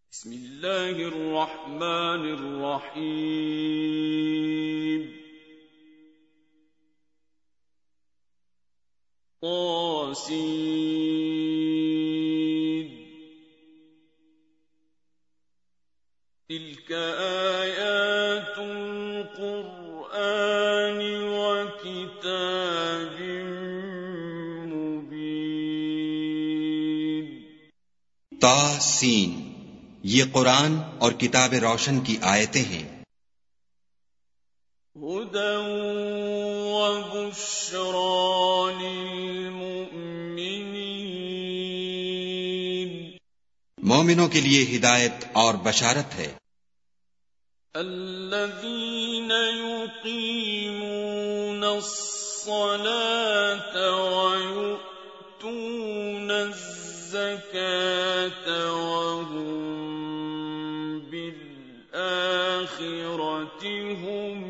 بسم اللہ الرحمن الرحیم طاسین تلک آیات القرآن وکتاب مبین. طاسین، یہ قرآن اور کتاب روشن کی آیتیں ہیں. ہدی وبشری للمؤمنین، مومنوں کے لیے ہدایت اور بشارت ہے. الذین یقیمون الصلاة ویؤتون الزکاة وهم بالآخرة هم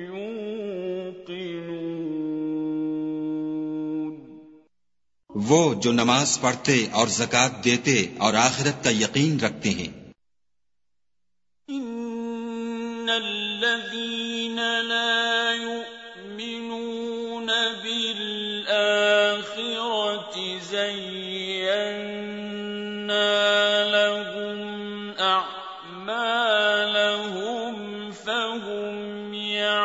یوقنون. وہ جو نماز پڑھتے اور زکوٰۃ دیتے اور آخرت کا یقین رکھتے ہیں. ان الذین لا یؤمنون بالآخرة زینا لهم اعمالهم فهم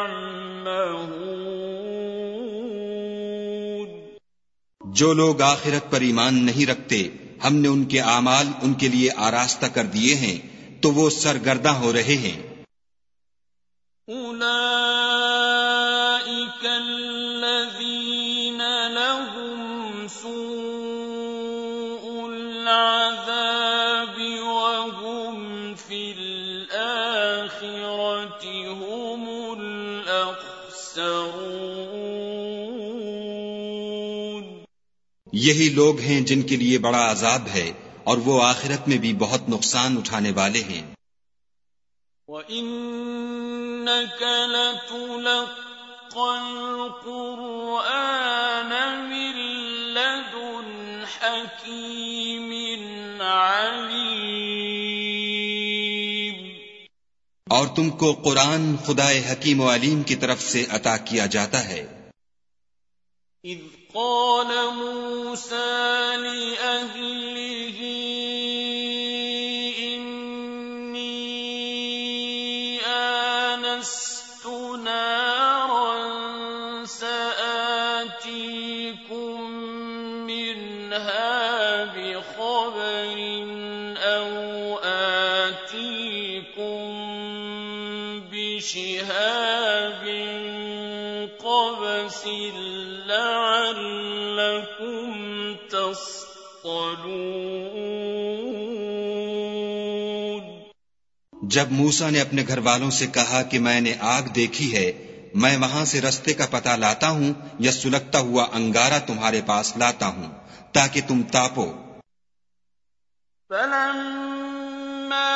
یعمہون. جو لوگ آخرت پر ایمان نہیں رکھتے، ہم نے ان کے اعمال ان کے لیے آراستہ کر دیے ہیں تو وہ سرگرداں ہو رہے ہیں. اولئک الذین لهم سوء العذاب وهم فی الآخرة هم الاخسرون. یہی لوگ ہیں جن کے لیے بڑا عذاب ہے اور وہ آخرت میں بھی بہت نقصان اٹھانے والے ہیں. وَإِنَّكَ لَتُلَقَّى الْقُرْآنَ مِن لَّدُنْ حَكِيمٍ عَلِيمٍ. اور تم کو قرآن خدائے حکیم و علیم کی طرف سے عطا کیا جاتا ہے. اذ قال موسى لأهله إني آنست نارا سآتيكم منها بخبر أو آتيكم بشهاب قبس لعلكم تصطلون. جب موسیٰ نے اپنے گھر والوں سے کہا کہ میں نے آگ دیکھی ہے، میں وہاں سے رستے کا پتہ لاتا ہوں یا سلگتا ہوا انگارہ تمہارے پاس لاتا ہوں تاکہ تم تاپو. فلما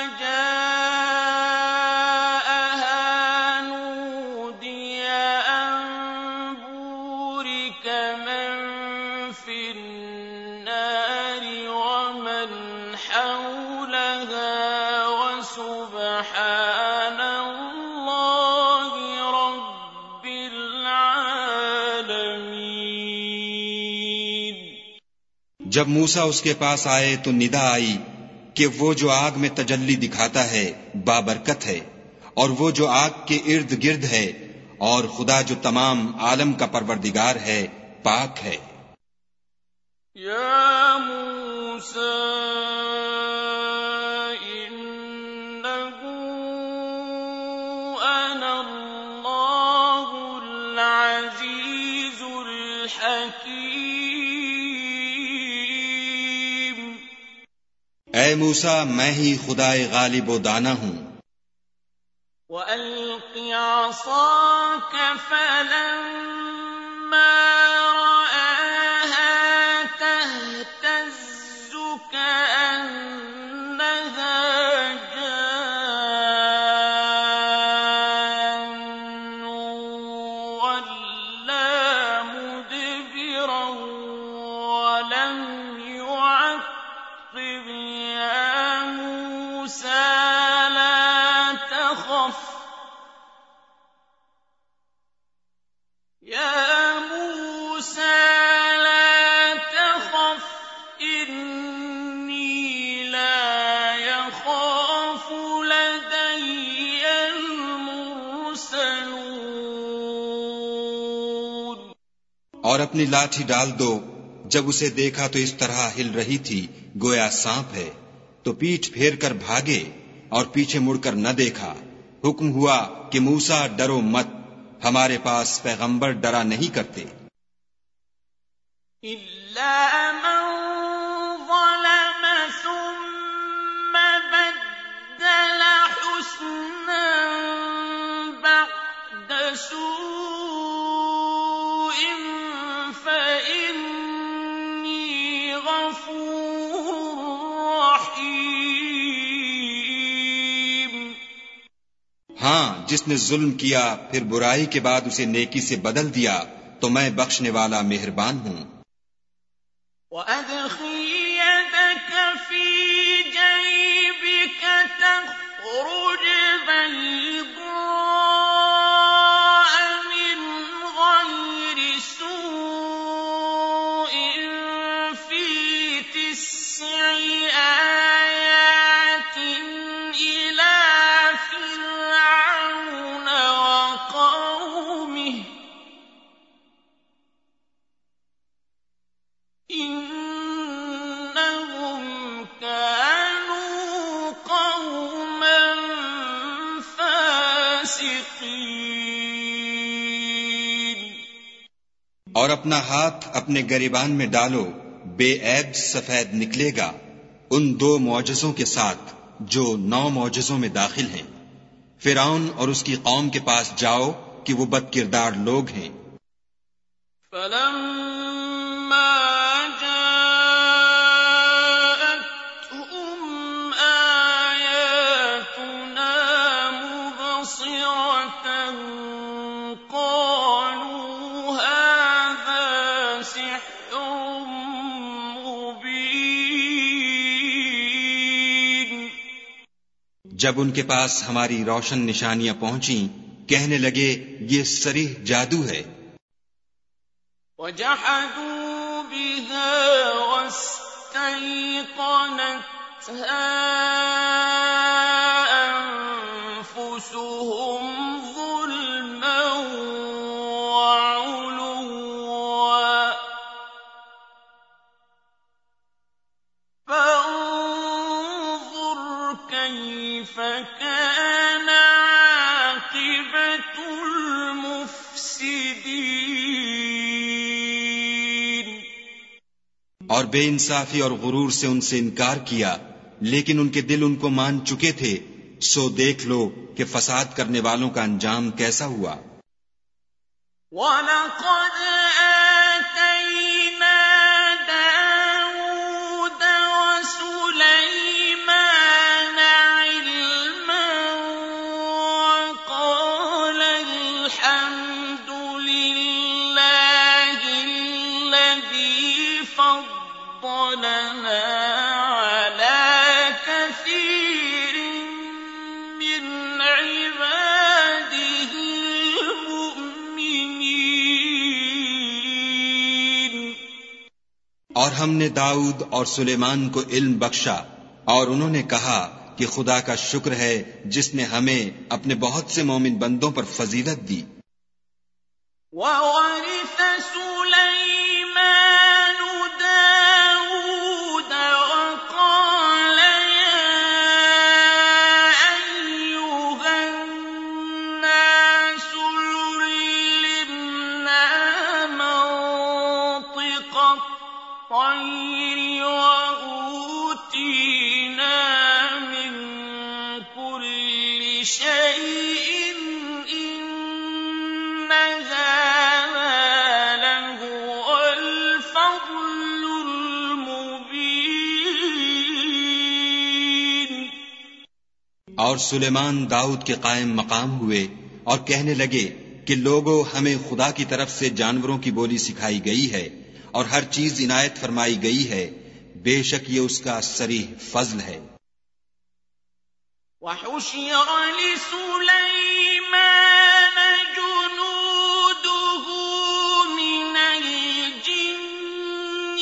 جب موسیٰ اس کے پاس آئے تو ندا آئی کہ وہ جو آگ میں تجلی دکھاتا ہے بابرکت ہے، اور وہ جو آگ کے ارد گرد ہے، اور خدا جو تمام عالم کا پروردگار ہے پاک ہے. یا موسیٰ انہ انا اللہ العزیز الحکیم. اے موسیٰ، میں ہی خدائے غالب و دانا ہوں. وَأَلْقِ عَصَاكَ فَلَمَّا رَآهَا تَهْتَزُّ كَأَنَّهَا جَانٌّ وَلَّىٰ مُدْبِرًا وَلَمْ يُعَقِّبْ يَا موسىٰ اور اپنی لاٹھی ڈال دو، جب اسے دیکھا تو اس طرح ہل رہی تھی گویا سانپ ہے، تو پیٹھ پھیر کر بھاگے اور پیچھے مڑ کر نہ دیکھا۔ حکم ہوا کہ موسیٰ ڈرو مت، ہمارے پاس پیغمبر ڈرا نہیں کرتے۔ إِلَّا مَن ظَلَمَ ثُمَّ بَدَّلَ حُسْنًا بَعْدَ سُوءٍ فَإِنِّي غَفُورٌ رَّحِيمٌ۔ ہاں، جس نے ظلم کیا پھر برائی کے بعد اسے نیکی سے بدل دیا تو میں بخشنے والا مہربان ہوں۔ وَأَدْخِلْ يَدَكَ فِي جَيْبِكَ تَخْرُجْ بَيْضَاءَ مِنْ غَيْرِ سُوءٍ فِي 9 آيَاتٍ إِلَىٰ فِرْعَوْنَ وَقَوْمِهِ إِنَّهُمْ كَانُوا قَوْمًا فَاسِقِينَ۔ اور اپنا ہاتھ اپنے گریبان میں ڈالو، بے عیب سفید نکلے گا، ان 2 معجزوں کے ساتھ جو 9 معجزوں میں داخل ہیں۔ فرعون اور اس کی قوم کے پاس جاؤ کہ وہ بد کردار لوگ ہیں۔ فَلَمَّا جَاءَتْهُمْ آيَاتُنَا مُبْصِرَةً قَالُوا هَٰذَا سِحْرٌ مُّبِينٌ۔ جب ان کے پاس ہماری روشن نشانیاں پہنچیں کہنے لگے یہ صریح جادو ہے۔ وَجَحَدُوا بِهَا وَاسْتَيْقَنَتْهَا أَنفُسُهُمْ ظُلْمًا وَعُلُوًّا فَانظُرْ كَيْفَ كَانَ عَاقِبَةُ الْمُفْسِدِينَ۔ اور بے انصافی اور غرور سے ان سے انکار کیا، لیکن ان کے دل ان کو مان چکے تھے، سو دیکھ لو کہ فساد کرنے والوں کا انجام کیسا ہوا۔ وَلَقَدْ آتَيْنَا دَاوُودَ وَسُلَيْمَانَ عِلْمًا وَقَالَ الْحَمْدُ لِلَّهِ الَّذِي فَضَّلَنَا عَلَىٰ كَثِيرٍ مِّنْ عِبَادِهِ الْمُؤْمِنِينَ۔ اور ہم نے داؤد اور سلیمان کو علم بخشا، اور انہوں نے کہا کہ خدا کا شکر ہے جس نے ہمیں اپنے بہت سے مومن بندوں پر فضیلت دی۔ وَوَرِثَ سُلَيْمَانُ دَاوُودَ وَقَالَ يَا أَيُّهَا النَّاسُ عُلِّمْنَا مَنطِقَ الطَّيْرِ وَأُوتِينَا مِن كُلِّ شَيْءٍ إِنَّ هَٰذَا لَهُوَ الْفَضْلُ الْمُبِينُ۔ اور سلیمان داؤد کے قائم مقام ہوئے اور کہنے لگے کہ لوگوں، ہمیں خدا کی طرف سے جانوروں کی بولی سکھائی گئی ہے اور ہر چیز عنایت فرمائی گئی ہے، بے شک یہ اس کا صریح فضل ہے۔ وَحُشِرَ لِسُلَيْمَانَ جُنُودُهُ مِنَ الْجِنِّ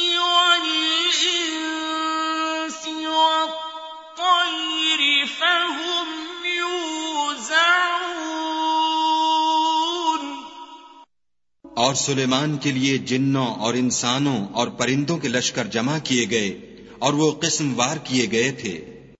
وَالْإِنسِ وَالطَّيْرِ فَهُمْ يُوزَعُونَ۔ اور سلیمان کے لیے جنوں اور انسانوں اور پرندوں کے لشکر جمع کیے گئے اور وہ قسم وار کیے گئے تھے.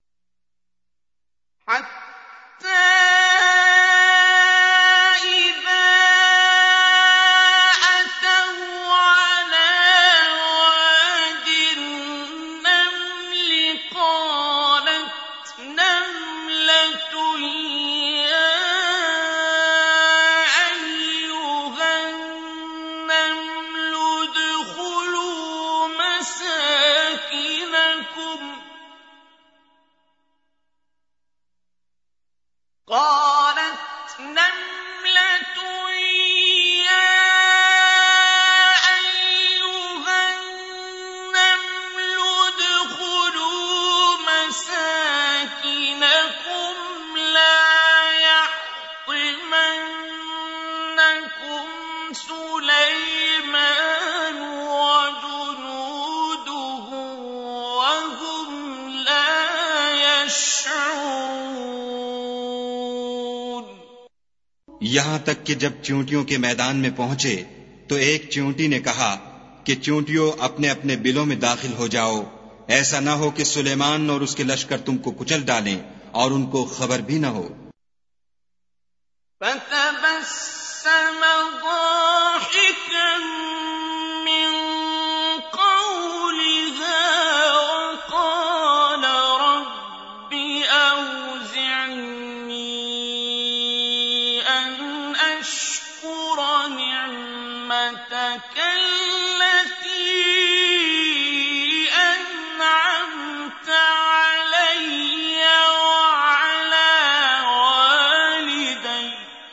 یہاں تک کہ جب چیونٹیوں کے میدان میں پہنچے تو ایک چیونٹی نے کہا کہ چیونٹیوں اپنے اپنے بلوں میں داخل ہو جاؤ، ایسا نہ ہو کہ سلیمان اور اس کے لشکر تم کو کچل ڈالیں اور ان کو خبر بھی نہ ہو. فَتَبَسَّمَ ضَاحِكًا مِّن قَوْلِهَا وَقَالَ رَبِّ أَوْزِعْنِي أَنْ أَشْكُرَ نِعْمَتَكَ الَّتِي أَنْعَمْتَ عَلَيَّ وَعَلَى وَالِدَيَّ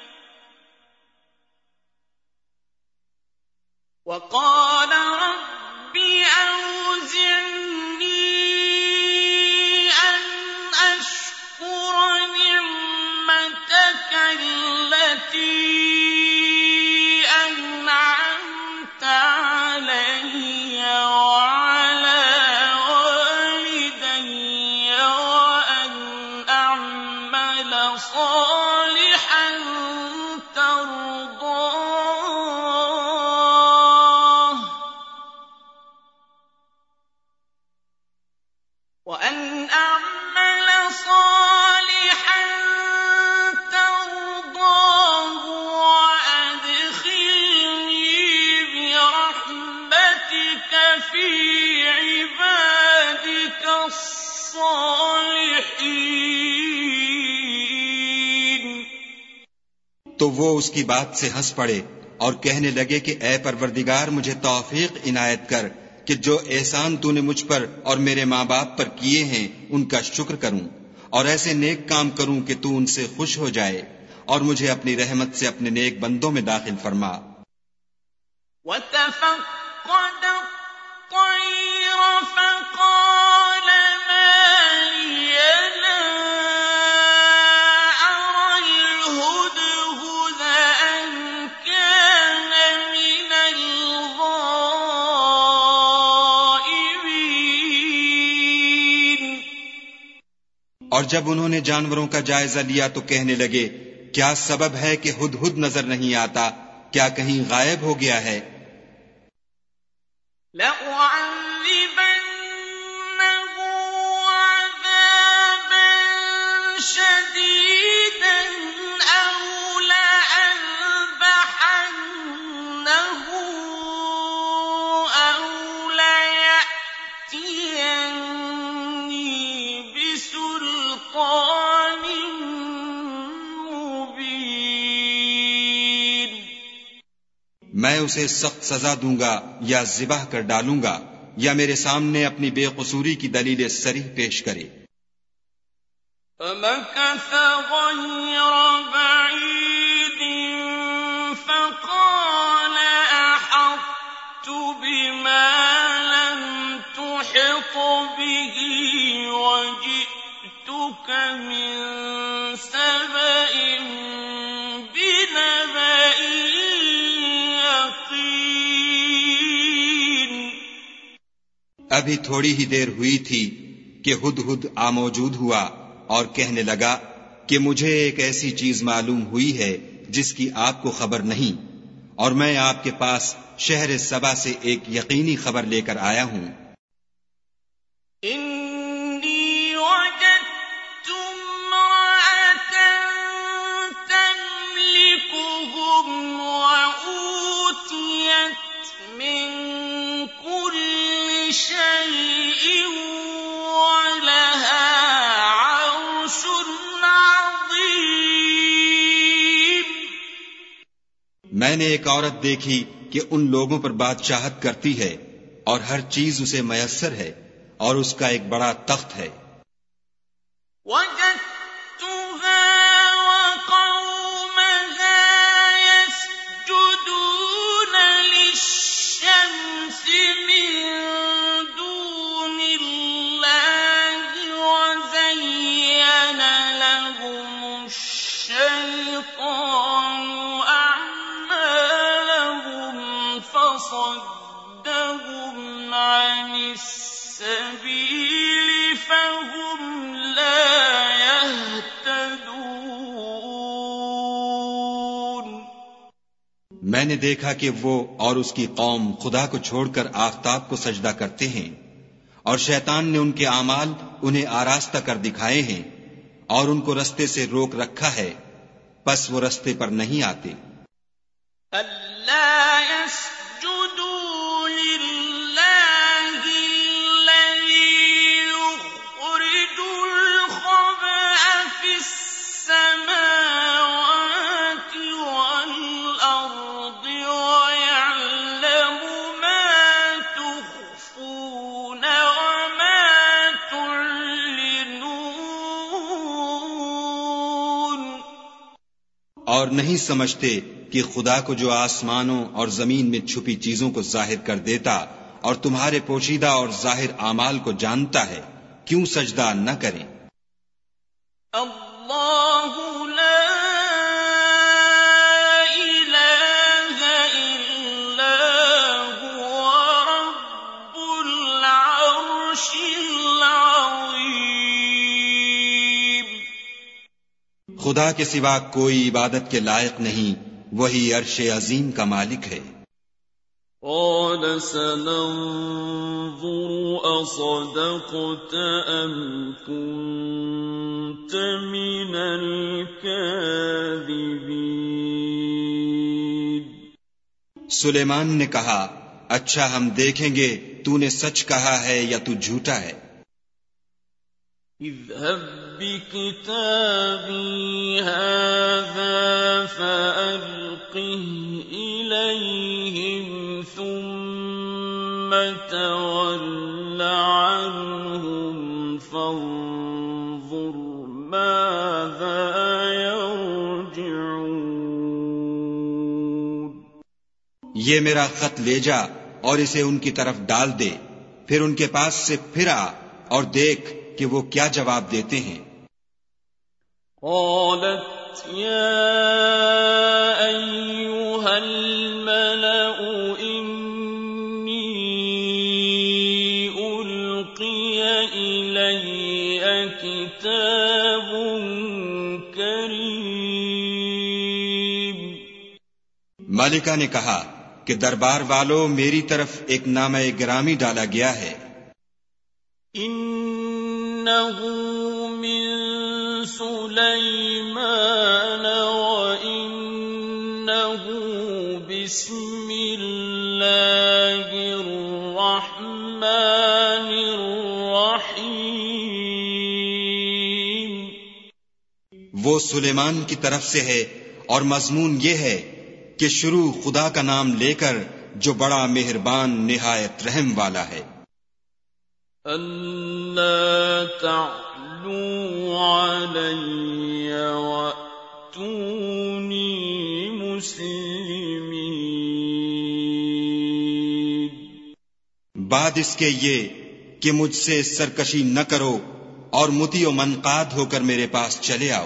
وَقَالَ رَبِّ أَوْزِعْنِي أَنْ أَشْكُرَ نِعْمَتَكَ الَّتِي أَنْعَمْتَ عَلَيَّ وَعَلَى وَالِدَيَّ وَأَنْ أَعْمَلَ صَالِحًا تَرْضَاهُ وَأَدْخِلْنِي بِرَحْمَتِكَ فِي عِبَادِكَ الصَّالِحِينَ. تو وہ اس کی بات سے ہنس پڑے اور کہنے لگے کہ اے پروردگار مجھے توفیق عنایت کر کہ جو احسان تو نے مجھ پر اور میرے ماں باپ پر کیے ہیں ان کا شکر کروں اور ایسے نیک کام کروں کہ تو ان سے خوش ہو جائے اور مجھے اپنی رحمت سے اپنے نیک بندوں میں داخل فرما. وَتَفَقَّدَ الطَّيْرَ فَقَالَ مَا لِيَ لَا أَرَى الْهُدْهُدَ أَمْ كَانَ مِنَ الْغَائِبِينَ. اور جب انہوں نے جانوروں کا جائزہ لیا تو کہنے لگے کیا سبب ہے کہ ہدہد نظر نہیں آتا، کیا کہیں غائب ہو گیا ہے؟ لَأُعَذِّبَنَّهُ عَذَابًا شَدِيدًا أَوْ لَأَذْبَحَنَّهُ أَوْ لَيَأْتِيَنِّي بِسُلْطَانٍ مُّبِينٍ. میں اسے سخت سزا دوں گا یا ذبح کر ڈالوں گا یا میرے سامنے اپنی بے قصوری کی دلیل صریح پیش کرے. فَمَكَثَ غَيْرَ بَعِيدٍ فَقَالَ أَحَطتُ بِمَا لَمْ تُحِطْ بِهِ وَجِئْتُكَ مِنْ سَبَإٍ بِنَبَإٍ يَقِينٍ. ابھی تھوڑی ہی دیر ہوئی تھی کہ ہدہد موجود ہوا اور کہنے لگا کہ مجھے ایک ایسی چیز معلوم ہوئی ہے جس کی آپ کو خبر نہیں، اور میں آپ کے پاس شہر سبا سے ایک یقینی خبر لے کر آیا ہوں۔ انی وجدت امرأة تملكهم وأوتيت من كل شيء ولها عرش عظيم۔ میں نے ایک عورت دیکھی کہ ان لوگوں پر بادشاہت کرتی ہے اور ہر چیز اسے میسر ہے اور اس کا ایک بڑا تخت ہے۔ وجدتها وقومها يسجدون للشمس من دون الله وزين لهم الشيطان أعمالهم فصدهم عن السبيل فهم لا يهتدون۔ میں نے دیکھا کہ وہ اور اس کی قوم خدا کو چھوڑ کر آفتاب کو سجدہ کرتے ہیں، اور شیطان نے ان کے اعمال انہیں آراستہ کر دکھائے ہیں اور ان کو رستے سے روک رکھا ہے، پس وہ رستے پر نہیں آتے۔ أَلَّا يَسْجُدُوا لِلَّهِ الَّذِي يُخْرِجُ الْخَبْءَ فِي السَّمَاوَاتِ وَالْأَرْضِ وَيَعْلَمُ مَا تُخْفُونَ وَمَا تُعْلِنُونَ۔ اور نہیں سمجھتے کہ خدا کو جو آسمانوں اور زمین میں چھپی چیزوں کو ظاہر کر دیتا اور تمہارے پوشیدہ اور ظاہر اعمال کو جانتا ہے، کیوں سجدہ نہ کریں؟ اللہ لا الہ الا هو رب العرش العظیم۔ خدا کے سوا کوئی عبادت کے لائق نہیں، وہی عرش عظیم کا مالک ہے۔ قال سننظر أصدقت أم كنت من الكاذبين۔ سلیمان نے کہا، اچھا ہم دیکھیں گے تو نے سچ کہا ہے یا تو جھوٹا ہے۔ اذهب بكتابي هذا فألقه إليهم ثم تول عنهم فانظر ماذا يرجعون۔ یہ میرا خط لے جا اور اسے ان کی طرف ڈال دے، پھر ان کے پاس سے پھر آ اور دیکھ کہ وہ کیا جواب دیتے ہیں۔ قالت يا أيها الملأ إني ألقي إلي كتاب كريم۔ ملکہ نے کہا کہ دربار والو، میری طرف ایک نامہ گرامی ڈالا گیا ہے۔ إنه من سليمان وإنه بسم الله الرحمن الرحيم۔ وہ سلیمان کی طرف سے ہے اور مضمون یہ ہے کہ شروع خدا کا نام لے کر جو بڑا مہربان نہایت رحم والا ہے۔ أَلَّا تَعْلُوا عَلَيَّ وَأْتُونِي مُسْلِمِينَ۔ بعد اس کے یہ کہ مجھ سے سرکشی نہ کرو اور مطیع و منقاد ہو کر میرے پاس چلے آؤ۔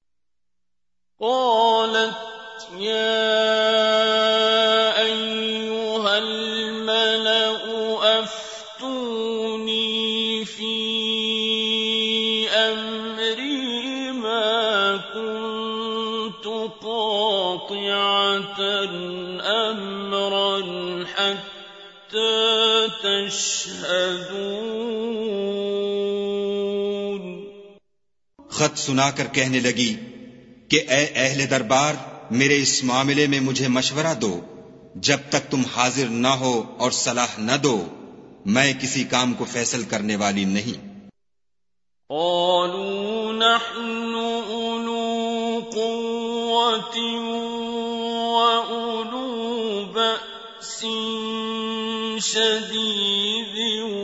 قالت يا أيها الملأ أفتوني في أمري ما كنت قاطعة قَاطِعَةً أَمْرًا حَتَّى تَشْهَدُونَ۔ خط سنا کر کہنے لگی کہ اے اہل دربار، میرے اس معاملے میں مجھے مشورہ دو، جب تک تم حاضر نہ ہو اور صلاح نہ دو میں کسی کام کو فیصل کرنے والی نہیں۔ قالوا نحن أولو قوة وأولو بأس شديد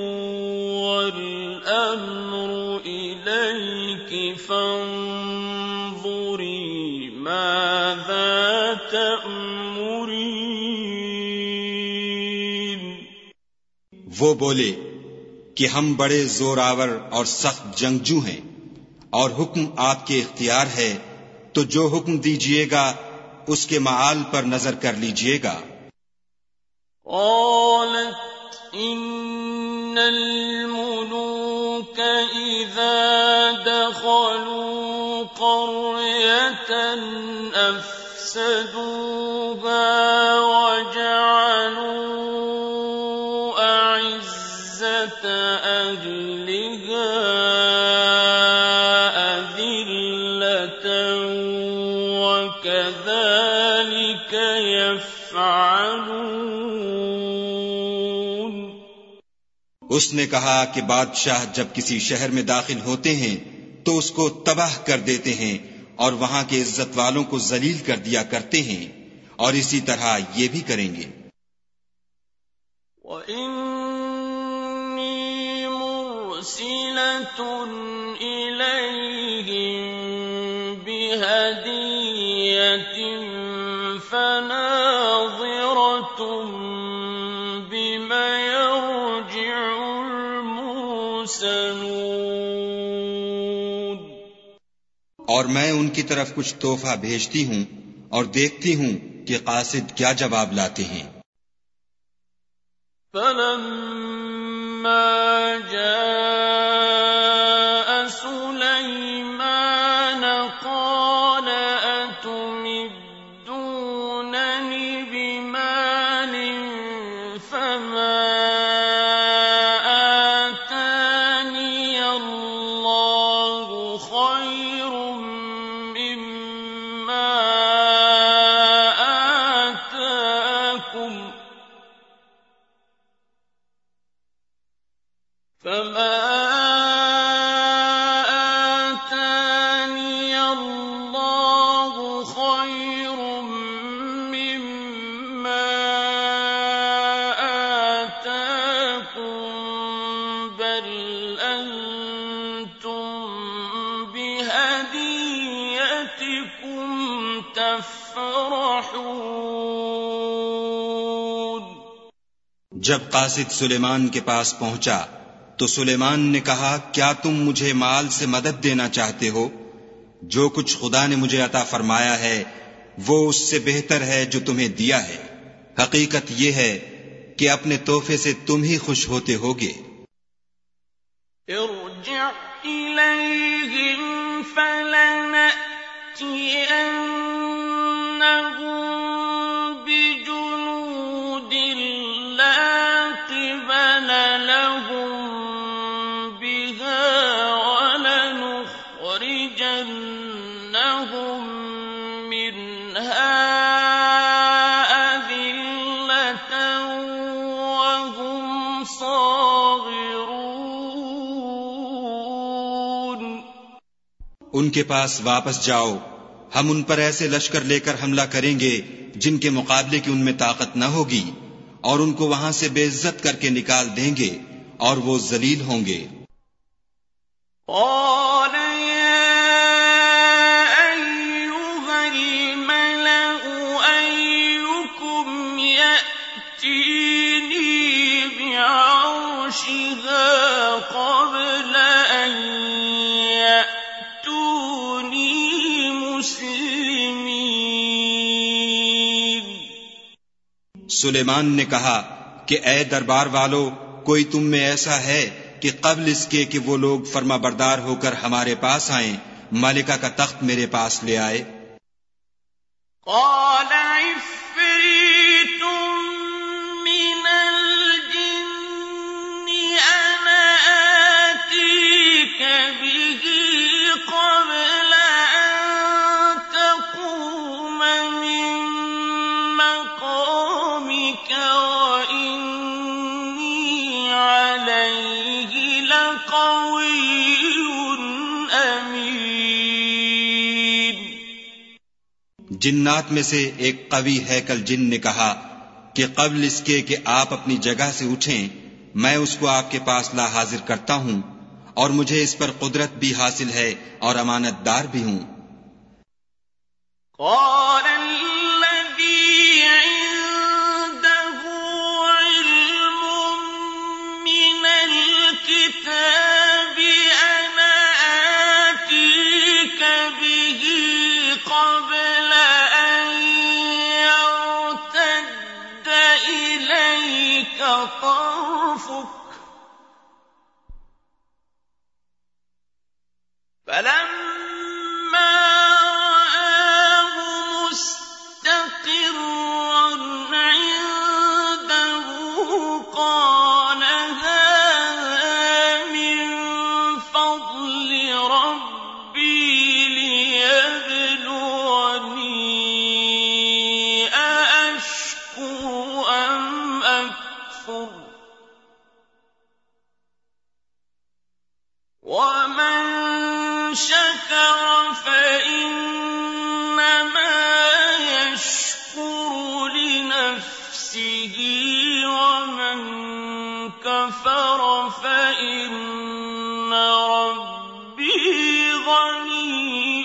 والأمر إليك فانظري ماذا تأمرين۔ وہ بولے کہ ہم بڑے زور آور اور سخت جنگجو ہیں، اور حکم آپ کے اختیار ہے، تو جو حکم دیجئے گا اس کے معال پر نظر کر لیجئے گا۔ قالت إن الملوك إذا دخلوا قرية أفسدوها وجعلوا أعزة أهلها أذلة وكذلك يفعلون۔ اس نے کہا کہ بادشاہ جب کسی شہر میں داخل ہوتے ہیں تو اس کو تباہ کر دیتے ہیں اور وہاں کے عزت والوں کو ذلیل کر دیا کرتے ہیں، اور اسی طرح یہ بھی کریں گے۔ وَإِنِّي مُرْسِلَةٌ إِلَيْهِم بِهَدِيَّةٍ فَنَاظِرَةٌ بِمَ يَرْجِعُ الْمُرْسَلُونَ۔ اور میں ان کی طرف کچھ تحفہ بھیجتی ہوں اور دیکھتی ہوں کہ قاصد کیا جواب لاتے ہیں۔ فَلَمَّا جَاءَ سُلَيْمَانَ قَالَ أَتُمِدُّونَنِ بِمَالٍ فَمَا آتَانِيَ اللَّهُ خَيْرٌ مِّمَّا آتَاكُمْ بَلْ أَنتُم بِهَدِيَّتِكُمْ تَفْرَحُونَ۔ جب قاصد سلیمان کے پاس پہنچا تو سلیمان نے کہا کیا تم مجھے مال سے مدد دینا چاہتے ہو؟ جو کچھ خدا نے مجھے عطا فرمایا ہے وہ اس سے بہتر ہے جو تمہیں دیا ہے۔ حقیقت یہ ہے کہ اپنے تحفے سے تم ہی خوش ہوتے ہوگے۔ ارجع إليهم فلنأتينهم بجنود لا قبل لهم بها ولنخرجنهم منها أذلة وهم صاغرون۔ ان کے پاس واپس جاؤ، ہم ان پر ایسے لشکر لے کر حملہ کریں گے جن کے مقابلے کی ان میں طاقت نہ ہوگی، اور ان کو وہاں سے بے عزت کر کے نکال دیں گے اور وہ ذلیل ہوں گے۔ قال يا أيها الملأ أيكم يأتيني بعرشها قبل أن يأتوني مسلمين۔ سلیمان نے کہا کہ اے دربار والو، کوئی تم میں ایسا ہے کہ قبل اس کے کہ وہ لوگ فرما بردار ہو کر ہمارے پاس آئیں، ملکہ کا تخت میرے پاس لے آئے؟ قال عفريت من الجن أنا آتيك به قبل أن تقوم من مقامك وإني عليه لقوي أمين. جنات میں سے ایک قوی ہیکل جن نے کہا کہ قبل اس کے کہ آپ اپنی جگہ سے اٹھیں میں اس کو آپ کے پاس لا حاضر کرتا ہوں، اور مجھے اس پر قدرت بھی حاصل ہے اور امانت دار بھی ہوں. قال الذي عنده علم من الكتاب أنا آتيك به قبل أن يرتد إليك طرفك فلما رآه مستقرا عنده قال هذا من فضل ربي ليبلوني أأشكر أم أكفر ومن شكر فإنما يشكر لنفسه ومن كفر فإن ربي غني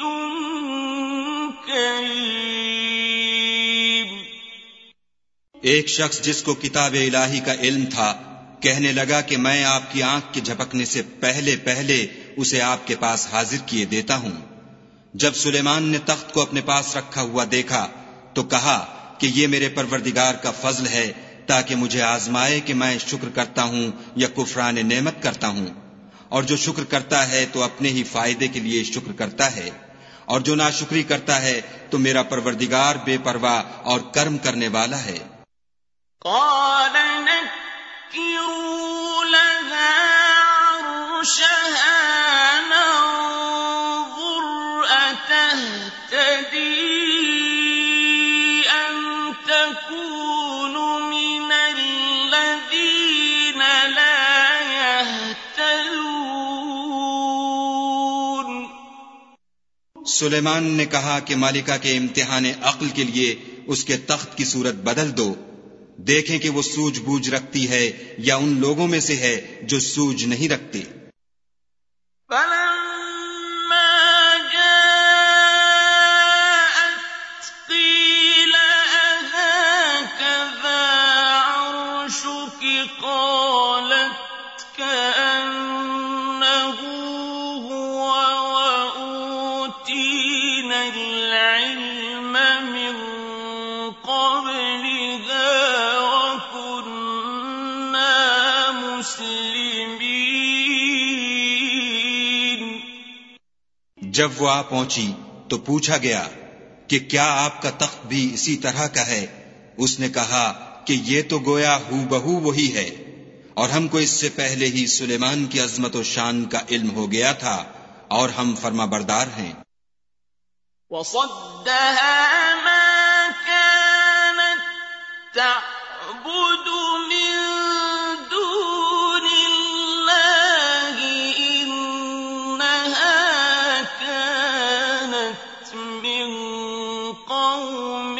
كريم. ایک شخص جس کو کتاب الہی کا علم تھا کہنے لگا کہ میں آپ کی آنکھ کے جھپکنے سے پہلے اسے آپ کے پاس حاضر کیے دیتا ہوں. جب سلیمان نے تخت کو اپنے پاس رکھا ہوا دیکھا تو کہا کہ یہ میرے پروردگار کا فضل ہے تاکہ مجھے آزمائے کہ میں شکر کرتا ہوں یا کفران نعمت کرتا ہوں، اور جو شکر کرتا ہے تو اپنے ہی فائدے کے لیے شکر کرتا ہے، اور جو ناشکری کرتا ہے تو میرا پروردگار بے پرواہ اور کرم کرنے والا ہے. قال نكروا لها عرشها ننظر أتهتدي أم تكون من الذين لا يهتدون. سلیمان نے کہا کہ مالکہ کے امتحان عقل کے لیے اس کے تخت کی صورت بدل دو، دیکھیں کہ وہ سوجھ بوجھ رکھتی ہے یا ان لوگوں میں سے ہے جو سوجھ نہیں رکھتے. فلما جاءت قيل أهكذا عرشك قالت كأنه هو وأوتينا العلم من قبلها جب وہ آ پہنچی تو پوچھا گیا کہ کیا آپ کا تخت بھی اسی طرح کا ہے؟ اس نے کہا کہ یہ تو گویا ہو بہو وہی ہے، اور ہم کو اس سے پہلے ہی سلیمان کی عظمت و شان کا علم ہو گیا تھا اور ہم فرما بردار ہیں. وصدها ما كانت تعبد من دون الله إنها كانت من قوم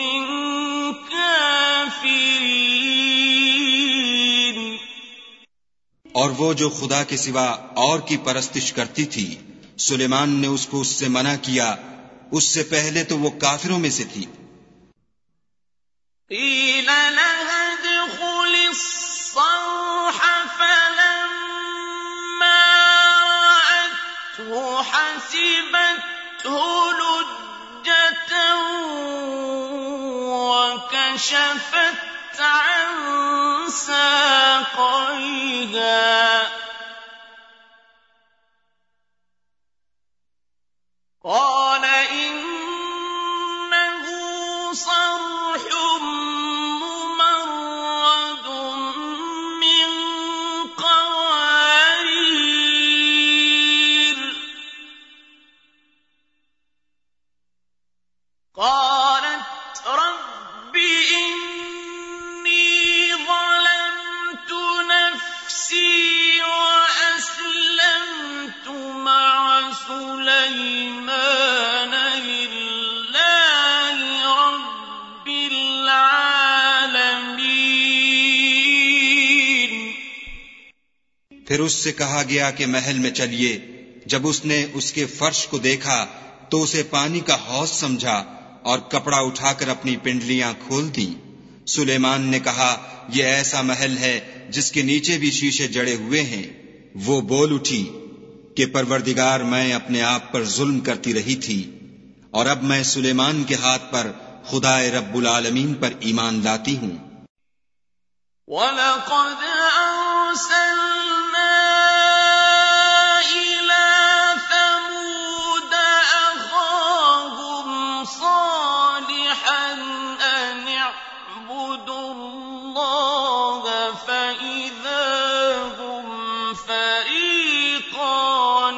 كافرين. اور وہ جو خدا کے سوا اور کی پرستش کرتی تھی سلیمان نے اس کو اس سے منع کیا، اس سے پہلے تو وہ کافروں میں سے تھی. قيل لها ادخل الصرح فلما رأته حسبته لجة وكشفت عن ساقيها قال إنه قالت رب إني ظلمت نفسي وأسلمت مع سليمان لله رب العالمين. پھر اس سے کہا گیا کہ محل میں چلیے. جب اس نے اس کے فرش کو دیکھا تو اسے پانی کا حوض سمجھا اور کپڑا اٹھا کر اپنی پنڈلیاں کھول دیں. سلیمان نے کہا یہ ایسا محل ہے جس کے نیچے بھی شیشے جڑے ہوئے ہیں. وہ بول اٹھی کہ پروردگار میں اپنے آپ پر ظلم کرتی رہی تھی اور اب میں سلیمان کے ہاتھ پر خدا رب العالمین پر ایمان لاتی ہوں. وَلَقَدْ أَرْسَلْنَا إِلَىٰ ثَمُودَ أَخَاهُمْ صَالِحًا أَنِ اعْبُدُوا اللَّهَ فَإِذَا هُمْ فَرِيقَانِ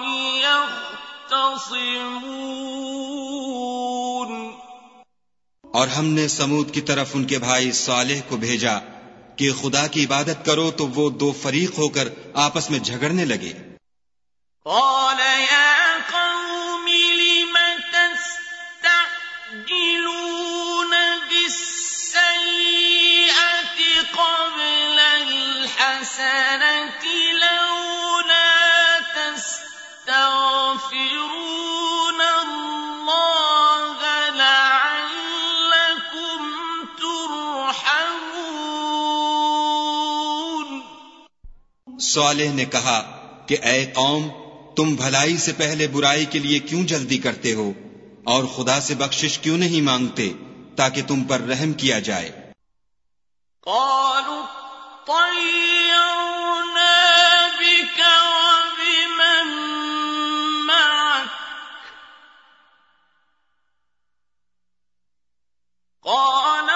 يَخْتَصِمُونَ. اور ہم نے سمود کی طرف ان کے بھائی صالح کو بھیجا کہ خدا کی عبادت کرو تو وہ دو فریق ہو کر آپس میں جھگڑنے لگے. قال يا قوم لم تستعجلون بالسيئة قبل الحسنة لولا تستغفرون الله لعلكم ترحمون. صالح نے کہا کہ اے قوم تم بھلائی سے پہلے برائی کے لیے کیوں جلدی کرتے ہو اور خدا سے بخشش کیوں نہیں مانگتے تاکہ تم پر رحم کیا جائے. قالوا طيرنا بك وبمن معك قال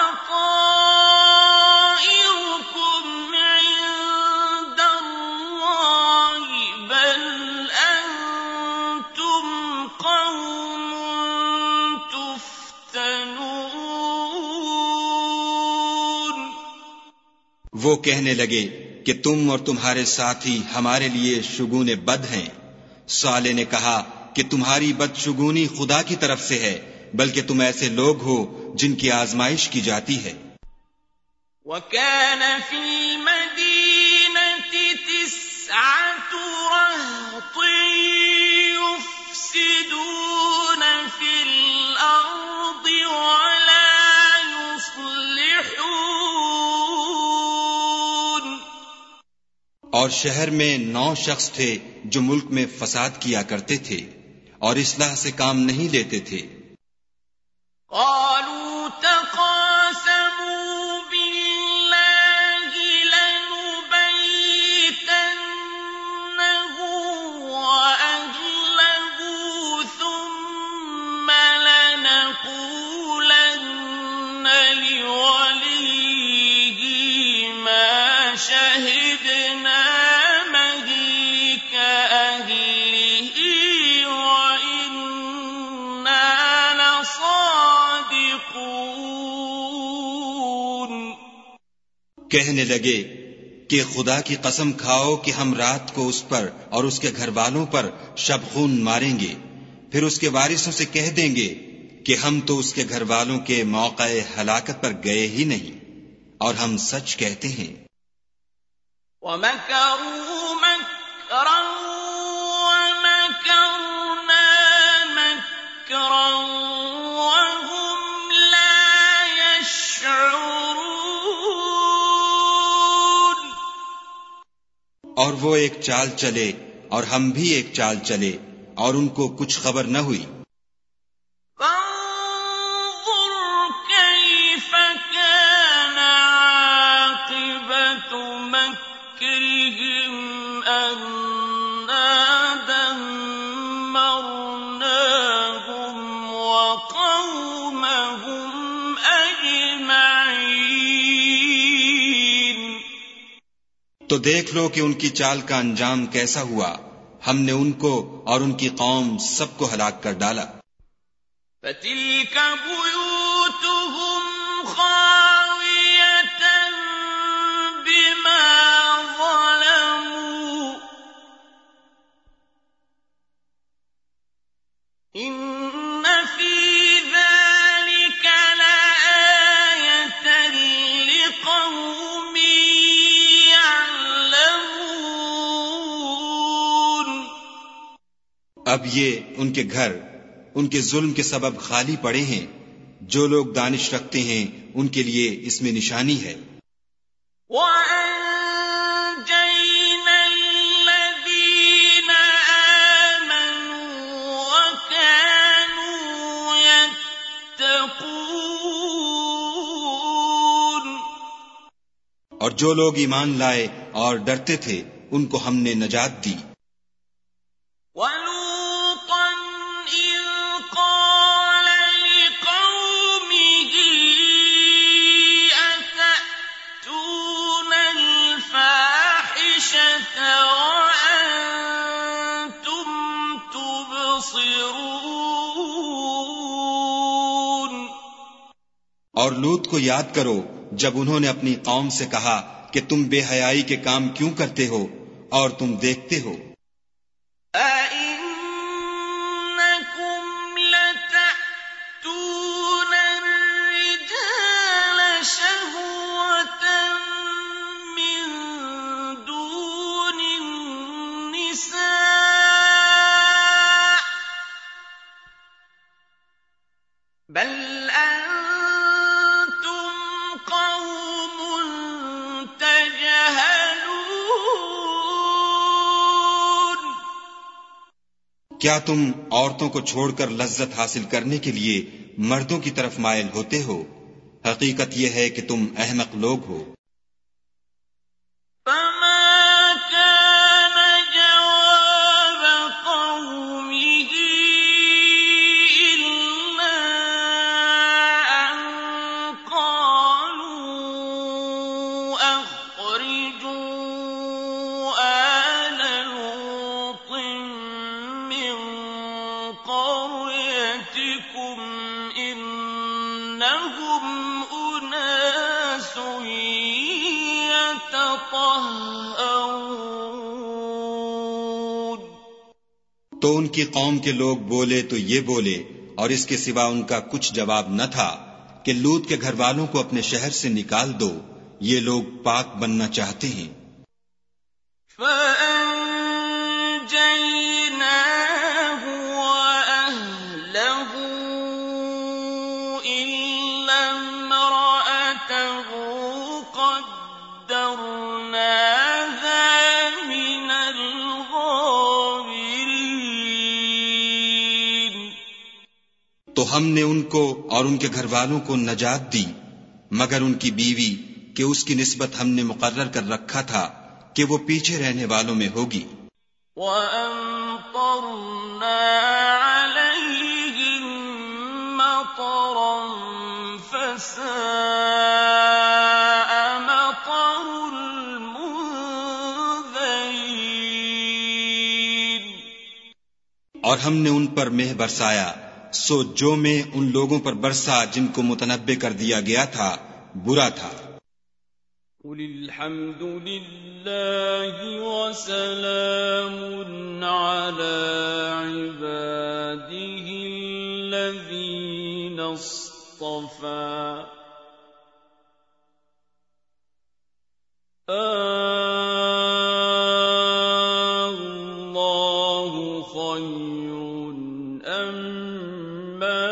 طائركم عند الله بل أنتم قوم تفتنون. وہ کہنے لگے کہ تم اور تمہارے ساتھی ہمارے لیے شگون بد ہیں. صالح نے کہا کہ تمہاری بدشگونی خدا کی طرف سے ہے بلکہ تم ایسے لوگ ہو جن کی آزمائش کی جاتی ہے. وَكَانَ فِي الْمَدِينَةِ 9 رَهْطٍ يُفْسِدُونَ فِي الْأَرْضِ وَلَا يُصْلِحُونَ. اور شہر میں 9 شخص تھے جو ملک میں فساد کیا کرتے تھے اور اصلاح سے کام نہیں لیتے تھے. قالوا تقاسموا بالله لنبيتنه وأهله ثم لنقولن لوليه ما شهدنا مهلك أهله وإنا لصادقون. کہنے لگے کہ خدا کی قسم کھاؤ کہ ہم رات کو اس پر اور اس کے گھر والوں پر شب خون ماریں گے، پھر اس کے وارثوں سے کہہ دیں گے کہ ہم تو اس کے گھر والوں کے موقع ہلاکت پر گئے ہی نہیں اور ہم سچ کہتے ہیں. وَمَكَرُوا مَكْرًا وَمَكَرْنَا مَكْرًا وَهُمْ لَا يَشْعُرُونَ. اور وہ ایک چال چلے اور ہم بھی ایک چال چلے اور ان کو کچھ خبر نہ ہوئی. فانظر كيف كان عاقبة مكرهم أنا دمرناهم وقومهم أجمعين. تو دیکھ لو کہ ان کی چال کا انجام کیسا ہوا. ہم نے ان کو اور ان کی قوم سب کو ہلاک کر ڈالا. فَتِلْكَ بُيُوتُهُمْ خَاوِيَةً بِمَا ظَلَمُوا إِنَّ فِي ذَلِكَ لَآيَةً لِقَوْمٍ يَعْلَمُونَ۔ اب یہ ان کے گھر ان کے ظلم کے سبب خالی پڑے ہیں، جو لوگ دانش رکھتے ہیں ان کے لیے اس میں نشانی ہے۔ وَأَنجَيْنَا الَّذِينَ آمَنُوا وَكَانُوا يَتَّقُونَ۔ اور جو لوگ ایمان لائے اور ڈرتے تھے ان کو ہم نے نجات دی۔ وَلُوطًا إِذْ قَالَ لِقَوْمِهِ أَتَأْتُونَ الْفَاحِشَةَ وَأَنتُمْ تُبْصِرُونَ۔ اور لوط کو یاد کرو جب انہوں نے اپنی قوم سے کہا کہ تم بے حیائی کے کام کیوں کرتے ہو اور تم دیکھتے ہو۔ أَإِنَّكُمْ لَتَأْتُونَ الرِّجَالَ شَهْوَةً مِّن دُونِ النِّسَاءِ بَلْ أَنتُمْ قَوْمٌ تَجْهَلُونَ۔ کیا تم عورتوں کو چھوڑ کر لذت حاصل کرنے کے لیے مردوں کی طرف مائل ہوتے ہو؟ حقیقت یہ ہے کہ تم احمق لوگ ہو۔ فَمَا كَانَ جَوَابَ قَوْمِهِ إِلَّا أَن قَالُوا أَخْرِجُوا آلَ لُوطٍ مِّن قَرْيَتِكُمْ إِنَّهُمْ أُنَاسٌ يَتَطَهَّرُونَ۔ تو ان کی قوم کے لوگ بولے تو یہ بولے، اور اس کے سوا ان کا کچھ جواب نہ تھا کہ لوط کے گھر والوں کو اپنے شہر سے نکال دو، یہ لوگ پاک بننا چاہتے ہیں۔ فَأَنجَيْنَاهُ وَأَهْلَهُ إِلَّا امْرَأَتَهُ قَدَّرْنَاهَا مِنَ الْغَابِرِينَ۔ تو ہم نے ان کو اور ان کے گھر والوں کو نجات دی، مگر ان کی بیوی کہ اس کی نسبت ہم نے مقرر کر رکھا تھا کہ وہ پیچھے رہنے والوں میں ہوگی۔ وَأَمْطَرْنَا عَلَيْهِم مَّطَرًا فَسَاءَ مَطَرُ الْمُنذَرِينَ۔ اور ہم نے ان پر مہ برسایا، سو جو میں ان لوگوں پر برسا جن کو متنبع کر دیا گیا تھا برا تھا۔ قُلِ الْحَمْدُ لِلَّهِ وَسَلَامٌ عَلَىٰ عِبَادِهِ الَّذِينَ اصْطَفَىٰ۔ اللَّهُ خَيْرٌ أَمَّا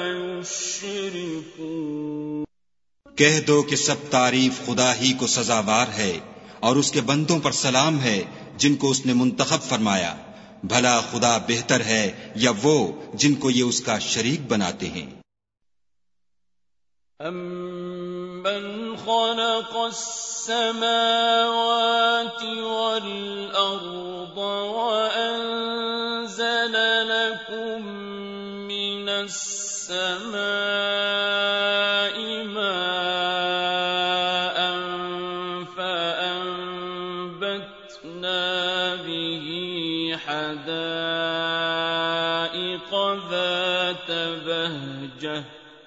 يُشْرِكُونَ۔ کہہ دو کہ سب تعریف خدا ہی کو سزاوار ہے، اور اس کے بندوں پر سلام ہے جن کو اس نے منتخب فرمایا۔ بھلا خدا بہتر ہے یا وہ جن کو یہ اس کا شریک بناتے ہیں؟ أَمَّنْ خَلَقَ السَّمَاوَاتِ وَالْأَرْضَ وَأَنزَلَ لَكُم مِّنَ السَّمَاءِ مَاءً فَأَنبَتْنَا بِهِ حَدَائِقَ ذَاتَ ذات بهجة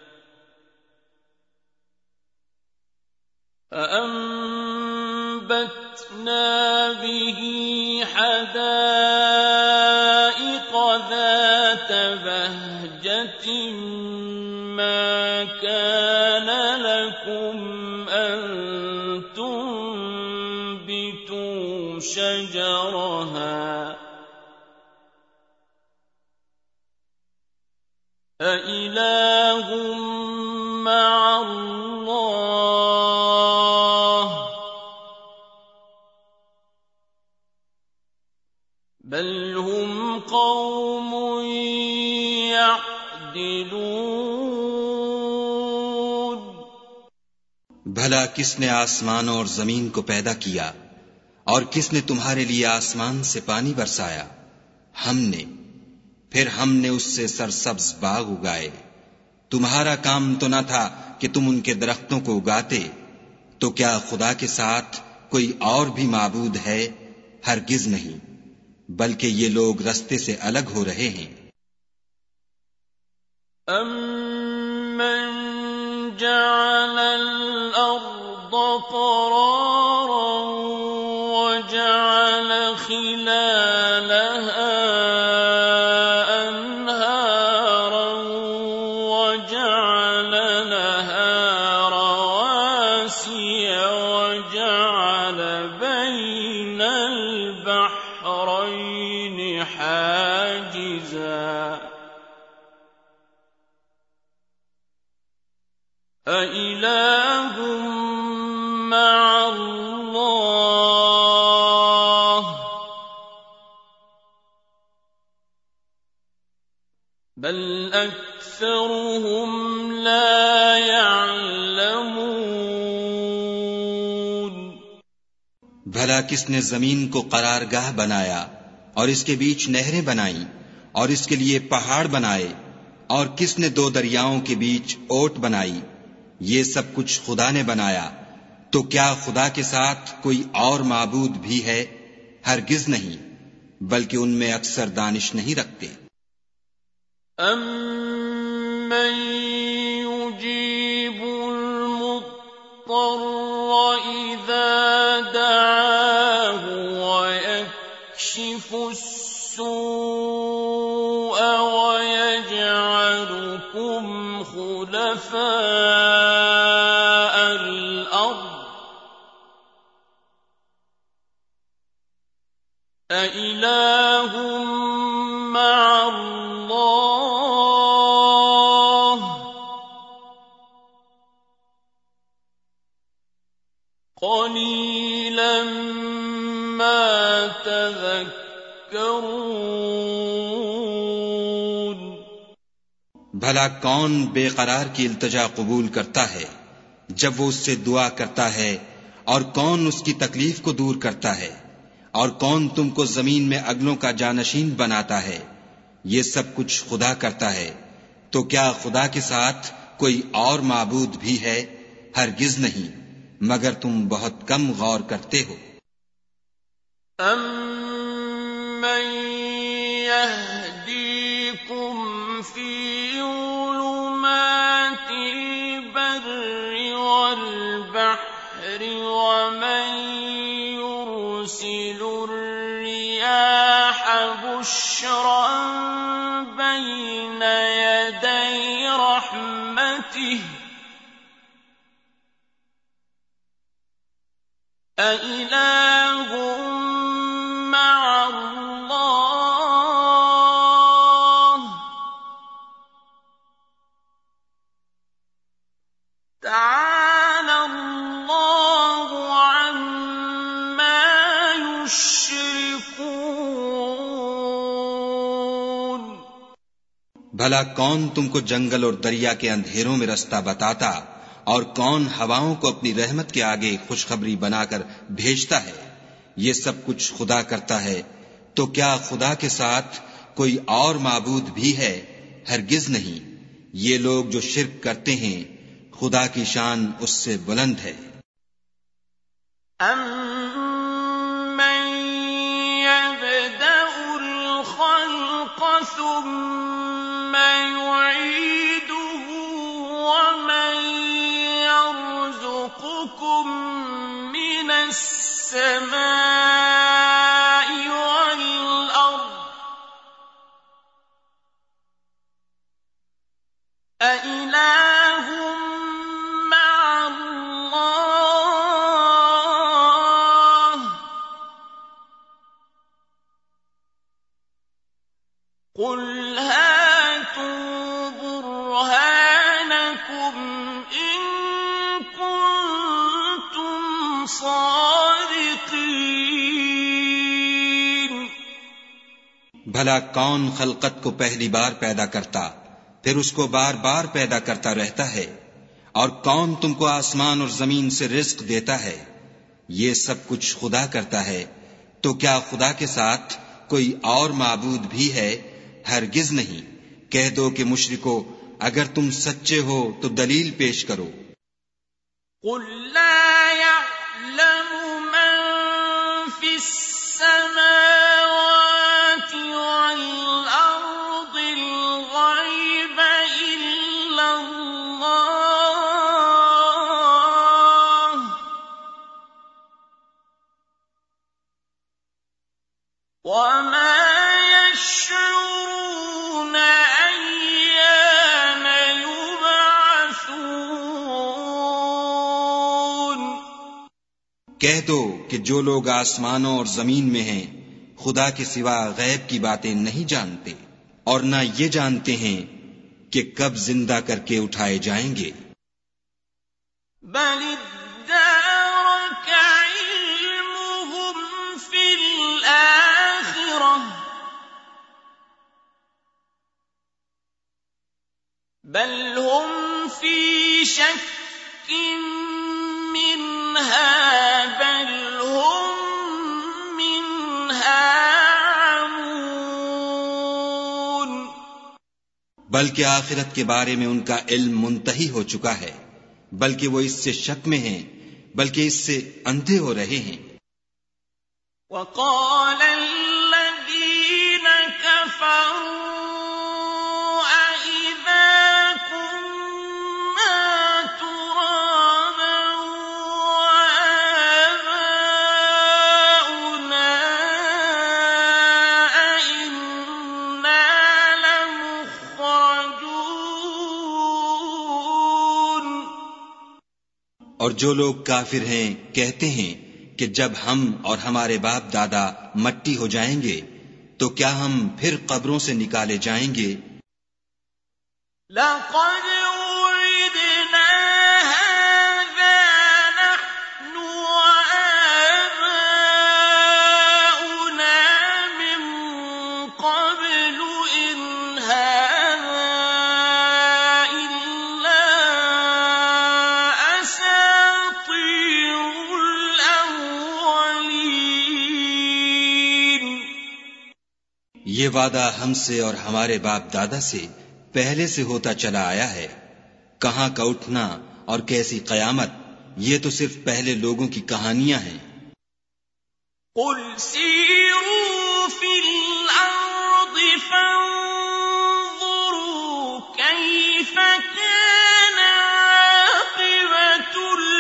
فأنبتنا به حدائق ذات بهجة ما كان لكم أن تنبتوا شجرها أإله مع الله بل هم قوم يعدلون भला किसने आसमानों और जमीन को पैदा किया और किसने तुम्हारे लिए आसमान से पानी बरसाया? हमने। फिर हमने उससे सरसब्ज बाग उगाए। तुम्हारा काम तो न था कि तुम उनके दरख्तों को उगाते। तो क्या खुदा के साथ कोई और भी माबूद है? हरगिज नहीं, बल्कि ये लोग रस्ते से अलग हो रहे हैं। أَمَّنْ جَعَلَ الْأَرْضَ قَرَارًا وَجَعَلَ خِلَالَهَا أَنْهَارًا وَجَعَلَ لَهَا رَوَاسِيَ وَجَعَلَ بَيْنَ الْبَحْرَيْنِ حَاجِزًا أإله مع الله بل أكثرهم لا يعلمون भला किसने जमीन को करारगाह बनाया और इसके बीच नहरें बनाई और इसके लिए पहाड़ बनाए और किसने दो दरियाओं के बीच ओट बनाई? ये सब कुछ खुदा ने बनाया। तो क्या खुदा के साथ कोई और माबूद भी है? हरगिज नहीं, बल्कि उनमें अक्सर दानिश नहीं रखते। أَمَّن يُجِيبُ الْمُضْطَرَّ إِذَا دَعَاهُ وَيَكْشِفُ السُّوءَ وَيَجْعَلُكُمْ خُلَفَاءَ الْأَرْضِ أَإِلَٰهٌ مَّعَ اللَّهِ قَلِيلًا مَّا تَذَكَّرُونَ भला कौन बेकरार की इल्तिजा कबूल करता है जब वो उससे दुआ करता है, और कौन उसकी तकलीफ को दूर करता है, और कौन तुमको जमीन में अगलों का जानशीन बनाता है? ये सब कुछ खुदा करता है। तो क्या खुदा के साथ कोई और माबूद भी है? हरगिज नहीं, मगर तुम बहुत कम गौर करते हो। أَمَّن يَهْدِيكُمْ فِي ظُلُمَاتِ الْبَرِّ وَالْبَحْرِ وَمَن يُرْسِلُ الرِّيَاحَ بُشْرًا بَيْنَ يَدَيْ رَحْمَتِهِ أَإِلَٰهٌ مَّعَ اللَّهِ تَعَالَى اللَّهُ عَمَّا يُشْرِكُونَ भला कौन तुमको जंगल और दरिया के अंधेरों में रास्ता बताता, और कौन हवाओं को अपनी रहमत के आगे खुशखबरी बनाकर भेजता है? ये सब कुछ खुदा करता है। तो क्या खुदा के साथ कोई और माबूद भी है? हरगिज नहीं। ये लोग जो शिर्क करते हैं, खुदा की शान उससे बुलंद है। أَمَّن يَبْدَأُ الْخَلْقَ ثُمَّ السَّمَاءِ وَالْأَرْضِ أَإِلَٰهٌ مَّعَ اللَّهِ ۚ قُلْ هَاتُوا بُرْهَانَكُمْ إِن كُنتُمْ صَادِقِينَ۔ بھلا کون خلقت کو پہلی بار پیدا کرتا پھر اس کو بار بار پیدا کرتا رہتا ہے؟ اور کون تم کو آسمان اور زمین سے رزق دیتا ہے؟ یہ سب کچھ خدا کرتا ہے، تو کیا خدا کے ساتھ کوئی اور معبود بھی ہے؟ ہرگز نہیں۔ کہہ دو کہ مشرکو، اگر تم سچے ہو تو دلیل پیش کرو۔ قُل لَّا يَعْلَمُ مَن فِي السَّمَاوَاتِ وَالْأَرْضِ الْغَيْبَ إِلَّا اللَّهُ ۚ وَمَا يَشْعُرُونَ أَيَّانَ يُبْعَثُونَ۔ کہہ دو کہ جو لوگ آسمانوں اور زمین میں ہیں خدا کے سوا غیب کی باتیں نہیں جانتے، اور نہ یہ جانتے ہیں کہ کب زندہ کر کے اٹھائے جائیں گے۔ بَلِ ادَّارَكَ عِلْمُهُمْ فِي الْآخِرَةِ ۚ بَلْ هُمْ فِي شَكٍّ مِّنْهَا بَلْ هُمْ مِنْهَا عَمُونَ۔ بلکہ آخرت کے بارے میں ان کا علم منتہی ہو چکا ہے، بلکہ وہ اس سے شک میں ہیں، بلکہ اس سے اندھے ہو رہے ہیں۔ وَقَالَ الَّذِينَ كَفَرُوا أَإِذَا كُنَّا تُرَابًا وَآبَاؤُنَا أَإِنَّا لَمُخْرَجُونَ۔ اور جو لوگ کافر ہیں کہتے ہیں کہ جب ہم اور ہمارے باپ دادا مٹی ہو جائیں گے تو کیا ہم پھر قبروں سے نکالے جائیں گے؟ لَقَدْ وُعِدْنَا هَٰذَا نَحْنُ وَآبَاؤُنَا مِن قَبْلُ إِنْ هَٰذَا إِلَّا أَسَاطِيرُ الْأَوَّلِينَ۔ یہ وعدہ ہم سے اور ہمارے باپ دادا سے پہلے سے ہوتا چلا آیا ہے۔ کہاں کا اٹھنا اور کیسی قیامت، یہ تو صرف پہلے لوگوں کی کہانیاں ہیں۔ قُلْ سِیرُوا فِی الْأَرْضِ فَانظُرُوا کَیْفَ کَانَ عَاقِبَةُ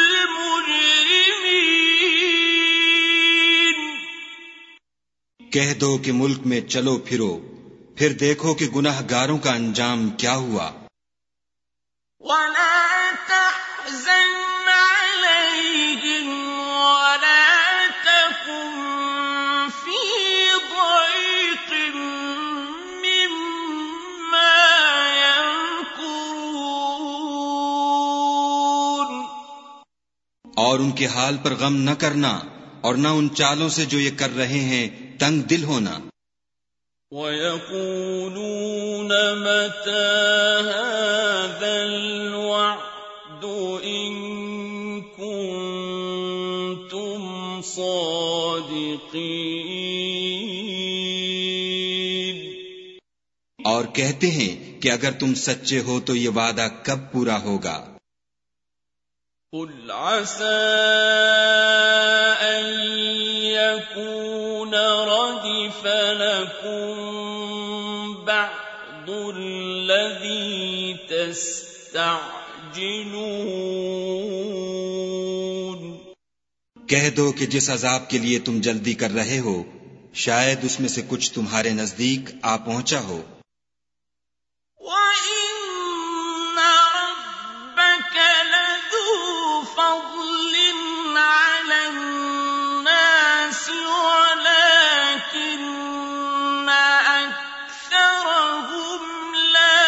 الْمُجْرِمِینَ۔ کہہ دو کہ ملک میں چلو پھرو، پھر دیکھو کہ گناہ گاروں کا انجام کیا ہوا۔ وَلَا تَحْزَنْ عَلَيْهِمْ وَلَا تَكُنْ فِي ضَيْقٍ مِّمَّا يَمْكُرُونَ۔ اور ان کے حال پر غم نہ کرنا، اور نہ ان چالوں سے جو یہ کر رہے ہیں تنگ دل ہونا۔ وَيَقُولُونَ مَتَىٰ هَٰذَا الْوَعْدُ إِن كُنتُمْ صَادِقِينَ۔ اور کہتے ہیں کہ اگر تم سچے ہو تو یہ وعدہ کب پورا ہوگا؟ قُلْ عَسَىٰ أَن يَكُونَ رَدِفَ لَكُم بَعْضُ الَّذِي تَسْتَعْجِلُونَ۔ کہہ دو کہ جس عذاب کے لیے تم جلدی کر رہے ہو شاید اس میں سے کچھ تمہارے نزدیک آ پہنچا ہو۔ وَإِنَّ رَبَّكَ لَذُو فَضْلٍ عَلَى النَّاسِ وَلَكِنَّ أَكْثَرَهُمْ لَا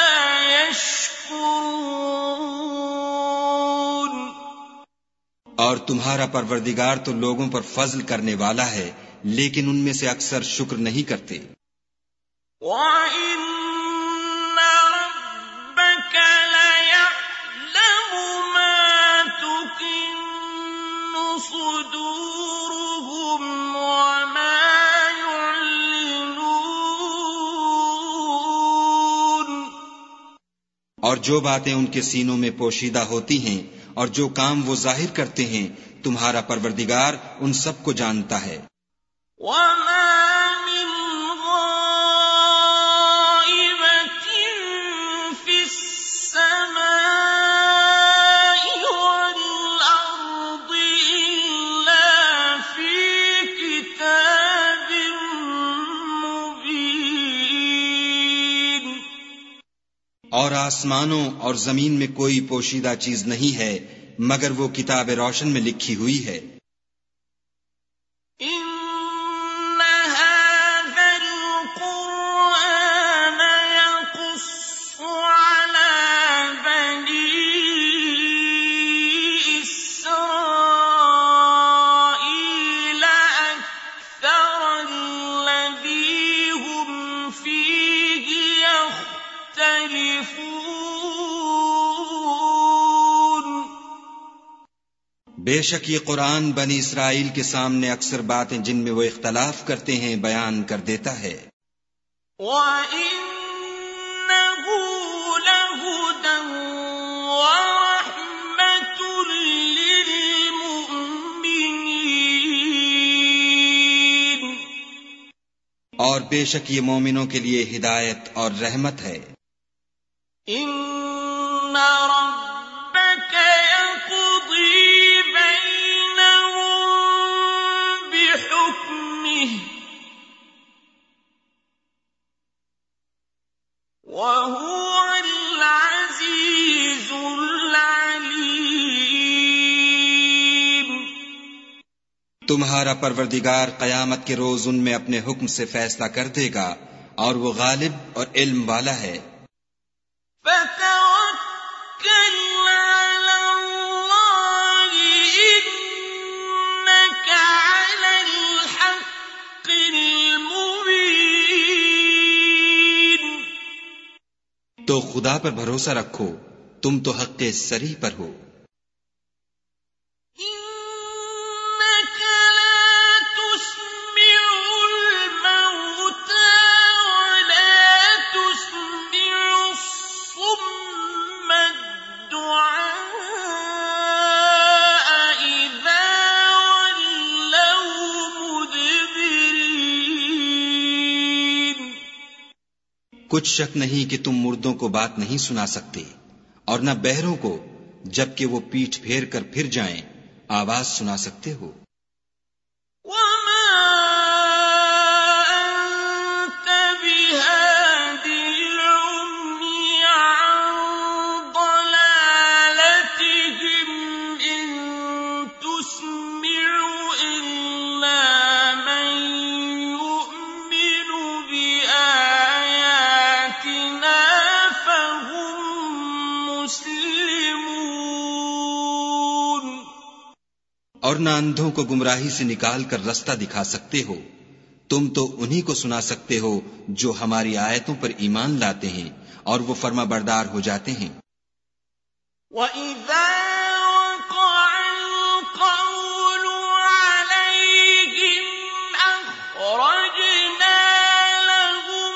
يَشْكُرُونَ۔ اور تمہارا پروردگار تو لوگوں پر فضل کرنے والا ہے لیکن ان میں سے اکثر شکر نہیں کرتے۔ وَإِنَّ رَبَّكَ لَيَعْلَمُ مَا تُكِنُّ صُدُورُهُمْ وَمَا يُعْلِنُونَ۔ اور جو باتیں ان کے سینوں میں پوشیدہ ہوتی ہیں اور جو کام وہ ظاہر کرتے ہیں تمہارا پروردگار ان سب کو جانتا ہے۔ وَمَا مِنْ غَائِبَةٍ فِي السَّمَاءِ وَالْأَرْضِ إِلَّا فِي كِتَابٍ مُبِينٍ۔ اور آسمانوں اور زمین میں کوئی پوشیدہ چیز نہیں ہے مگر وہ کتاب روشن میں لکھی ہوئی ہے۔ إِنَّ هَذَا الْقُرْآنَ يَقُصُّ عَلَى بَنِي إِسْرَائِيلَ أَكْثَرَ الَّذِي هُمْ فِيهِ يَخْتَلِفُونَ۔ بے شک یہ قرآن بنی اسرائیل کے سامنے اکثر باتیں جن میں وہ اختلاف کرتے ہیں بیان کر دیتا ہے۔ وَإِنَّهُ لَهُدًى وَرَحْمَةٌ لِّلْمُؤْمِنِينَ۔ اور بے شک یہ مومنوں کے لیے ہدایت اور رحمت ہے۔ إِنَّ رَبَّكَ يَقْضِي بَيْنَهُم بِحُكْمِهِ وَهُوَ الْعَزِيزُ الْعَلِيمُ۔ تمہارا پروردگار قیامت کے روز ان میں اپنے حکم سے فیصلہ کر دے گا اور وہ غالب اور علم والا ہے۔ فَتَوَكَّلْ عَلَى اللَّهِ إِنَّكَ عَلَى الْحَقِّ الْمُبِينِ۔ تو خدا پر بھروسہ رکھو تم تو حق صریح پر ہو۔ إِنَّكَ لَا تُسْمِعُ الْمَوْتَىٰ وَلَا تُسْمِعُ الصُّمَّ الدُّعَاءَ إِذَا وَلَّوْا مُدْبِرِينَ۔ کچھ شک نہیں کہ تم مردوں کو بات نہیں سنا سکتے اور نہ بہروں کو جبکہ وہ پیٹھ پھیر کر پھر جائیں آواز سنا سکتے ہو۔ وَمَا أَنتَ بِهَادِ الْعُمْيِ عَن ضَلَالَتِهِمْ إِن تُسْمِعُ إِلَّا مَن يُؤْمِنُ بِآيَاتِنَا فَهُم مُسْلِمُونَ۔ اور نہ اندھوں کو گمراہی سے نکال کر رستہ دکھا سکتے ہو، تم تو انہی کو سنا سکتے ہو جو ہماری آیتوں پر ایمان لاتے ہیں اور وہ فرما بردار ہو جاتے ہیں۔ وَإِذَا وَقَعَ الْقَوْلُ عَلَيْهِمْ أَخْرَجْنَا لَهُمْ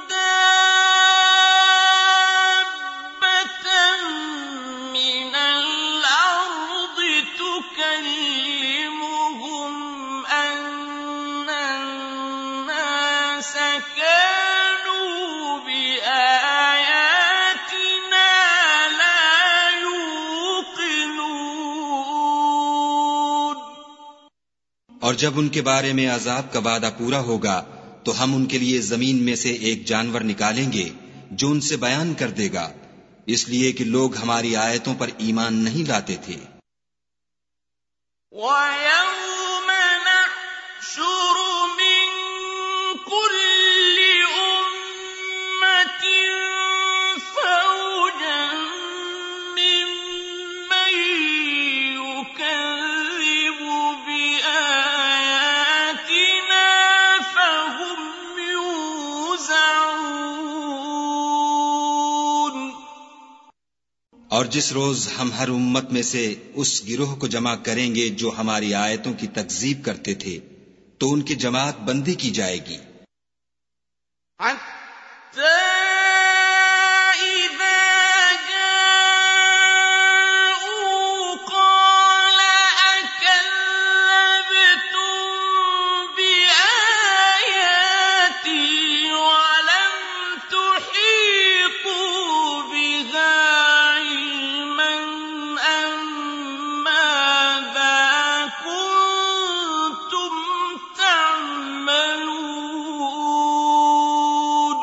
دَابَّةً مِّنَ الْأَرْضِ تُكَلِّمُهُمْ أَنَّ النَّاسَ كَانُوا بِآيَاتِنَا لَا يُوقِنُونَ۔ اور جب ان کے بارے میں عذاب کا وعدہ پورا ہوگا تو ہم ان کے لیے زمین میں سے ایک جانور نکالیں گے جو ان سے بیان کر دے گا، اس لیے کہ لوگ ہماری آیتوں پر ایمان نہیں لاتے تھے۔ وَيَوْمَ نَحْشُرُ مِن كُلِّ أُمَّةٍ فَوْجًا مِّمَّن يُكَذِّبُ بِآيَاتِنَا فَهُمْ يُوزَعُونَ۔ اور جس روز ہم ہر امت میں سے اس گروہ کو جمع کریں گے جو ہماری آیتوں کی تکذیب کرتے تھے تو ان کی جماعت بندی کی جائے گی، حَتَّى إِذَا جَاءُوا قَالَ أَكَذَّبْتُم بِآيَاتِي وَلَمْ تُحِيطُوا بِهَا عِلْمًا أَمَّاذَا كُنتُمْ تَعْمَلُونَ۔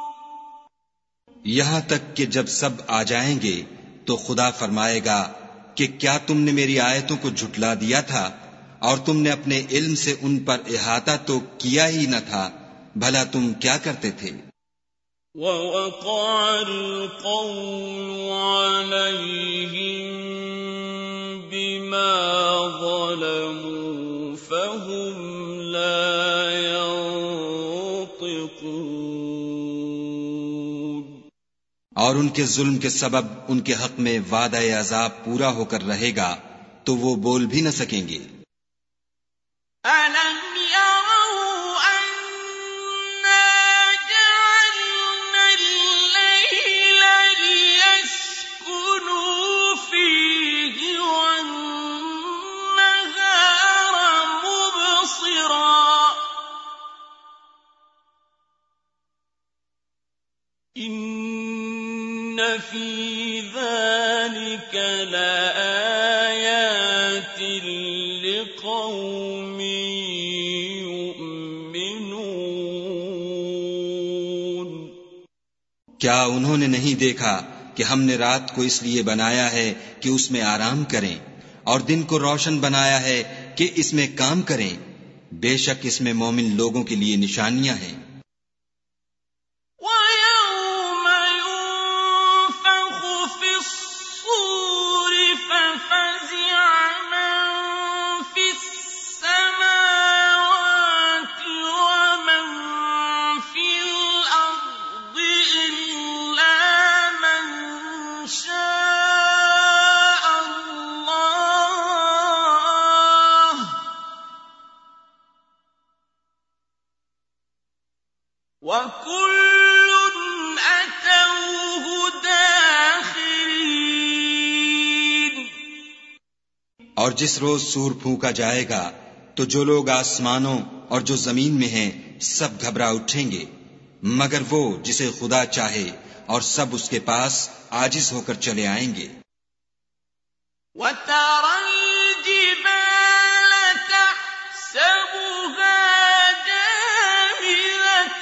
یہاں تک کہ جب سب آ جائیں گے تو خدا فرمائے گا کہ کیا تم نے میری آیتوں کو جھٹلا دیا تھا اور تم نے اپنے علم سے ان پر احاطہ تو کیا ہی نہ تھا، بھلا تم کیا کرتے تھے؟ وَوَقَعَ الْقَوْلُ عَلَيْهِم بِمَا ظَلَمُوا فَهُمْ لَا يَنطِقُونَ۔ اور ان کے ظلم کے سبب ان کے حق میں وعدہ عذاب پورا ہو کر رہے گا تو وہ بول بھی نہ سکیں گے۔ أَلَمْ يَرَوْا أَنَّا جَعَلْنَا اللَّيْلَ لِيَسْكُنُوا فِيهِ وَالنَّهَارَ مُبْصِرًا إِنَّ فِي ذَلِكَ لَآيَاتٍ لِقَوْمٍ يُؤْمِنُونَ۔ کیا انہوں نے نہیں دیکھا کہ ہم نے رات کو اس لیے بنایا ہے کہ اس میں آرام کریں اور دن کو روشن بنایا ہے کہ اس میں کام کریں؟ بے شک اس میں مومن لوگوں کے لیے نشانیاں ہیں۔ وَيَوْمَ يُنفَخُ فِي الصُّورِ فَفَزِعَ مَن فِي السَّمَاوَاتِ وَمَن فِي الْأَرْضِ إِلَّا مَن شَاءَ اللَّهُ ۖ وَكُلٌّ أَتَوْهُ دَاخِرِينَ۔ اور جس روز سور پھونکا جائے گا تو جو لوگ آسمانوں اور جو زمین میں ہیں سب گھبرا اٹھیں گے مگر وہ جسے خدا چاہے، اور سب اس کے پاس عاجز ہو کر چلے آئیں گے۔ وَتَرَى الْجِبَالَ تَحْسَبُهَا جَامِدَةً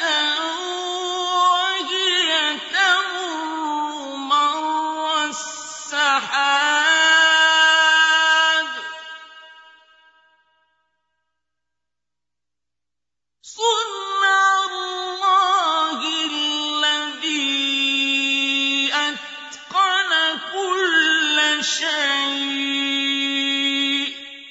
وَهِيَ تَمُرُّ مَرَّ السَّحَابِ صُنْعَ اللَّهِ الَّذِي أَتْقَنَ كُلَّ شَيْءٍ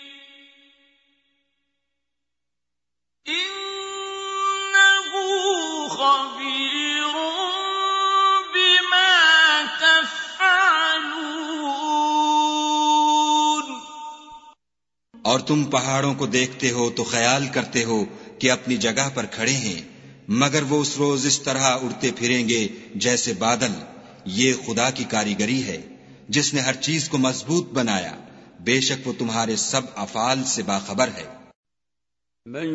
إِنَّهُ خَبِيرٌ بِمَا تَفْعَلُونَ۔ اور تم پہاڑوں کو دیکھتے ہو تو خیال کرتے ہو کہ اپنی جگہ پر کھڑے ہیں، مگر وہ اس روز اس طرح اڑتے پھریں گے جیسے بادل۔ یہ خدا کی کاریگری ہے جس نے ہر چیز کو مضبوط بنایا، بے شک وہ تمہارے سب افعال سے باخبر ہے۔ من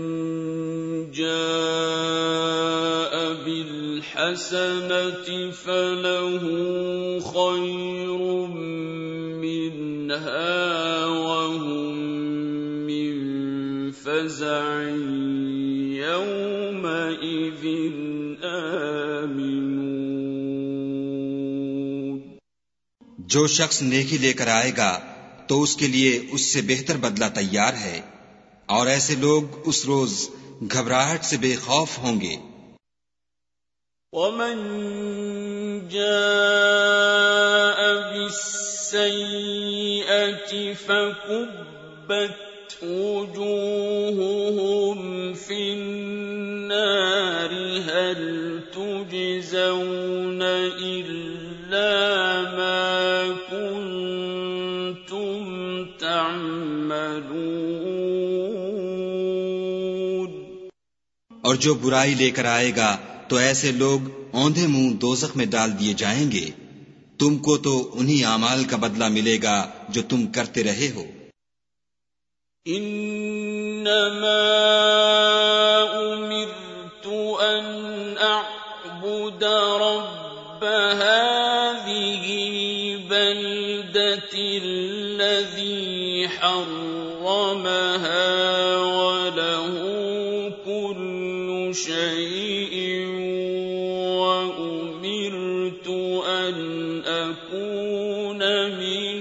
جاء بالحسنة فله خير منها وهم من فزع يومئذ آمنون. جو شخص نیکی لے کر آئے گا تو اس کے لیے اس سے بہتر بدلہ تیار ہے، اور ایسے لوگ اس روز گھبراہٹ سے بے خوف ہوں گے. ومن جاء بالسيئة فكبت وجوههم في النار هل تجزون إلا ما كنتم تعملون. اور جو برائی لے کر آئے گا تو ایسے لوگ اوندھے منہ دوزخ میں ڈال دیے جائیں گے. تم کو تو انہی اعمال کا بدلہ ملے گا جو تم کرتے رہے ہو. انما امرت ان اعبد رب هذه البلدة الذي حرمها وله كل شيء وأمرت أن أكون من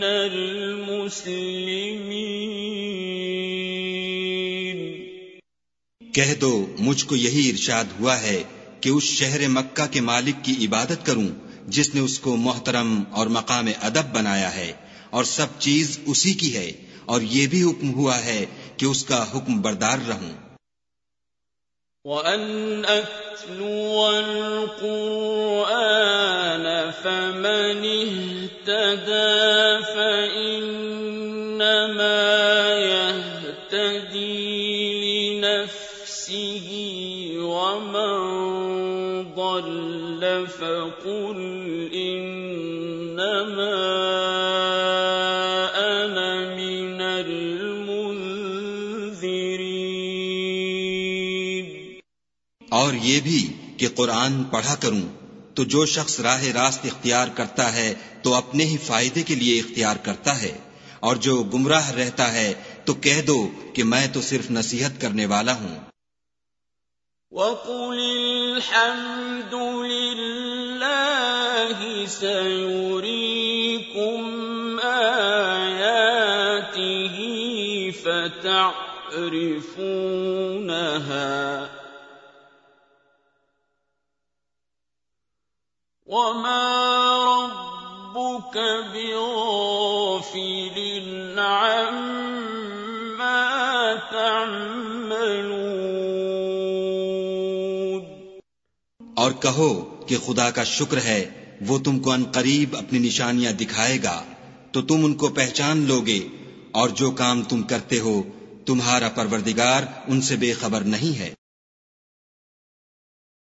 المسلمين. کہہ دو مجھ کو یہی ارشاد ہوا ہے کہ اس شہر مکہ کے مالک کی عبادت کروں جس نے اس کو محترم اور مقام ادب بنایا ہے، اور سب چیز اسی کی ہے، اور یہ بھی حکم ہوا ہے کہ اس کا حکم بردار رہوں. وَأَنْ أَتْلُوَ الْقُرْآنَ فَمَنِ اهْتَدَى فَإِنَّمَا يَهْتَدِي لِنَفْسِهِ وَمَنْ ضَلَّ فَقُلْ إِنَّمَا أَنَا مِنَ الْمُنذِرِينَ. اور یہ بھی کہ قرآن پڑھا کروں تو جو شخص راہ راست اختیار کرتا ہے تو اپنے ہی فائدے کے لیے اختیار کرتا ہے، اور جو گمراہ رہتا ہے تو کہہ دو کہ میں تو صرف نصیحت کرنے والا ہوں. وَقُلِ الْحَمْدُ لِلَّهِ سَيُرِيكُمْ آيَاتِهِ فَتَعْرِفُونَهَا وَمَا رَبُّكَ بِغَافِلٍ عَمَّا تَعْمَلُونَ. اور کہو کہ خدا کا شکر ہے، وہ تم کو ان قریب اپنی نشانیاں دکھائے گا تو تم ان کو پہچان لوگے، اور جو کام تم کرتے ہو تمہارا پروردگار ان سے بے خبر نہیں ہے.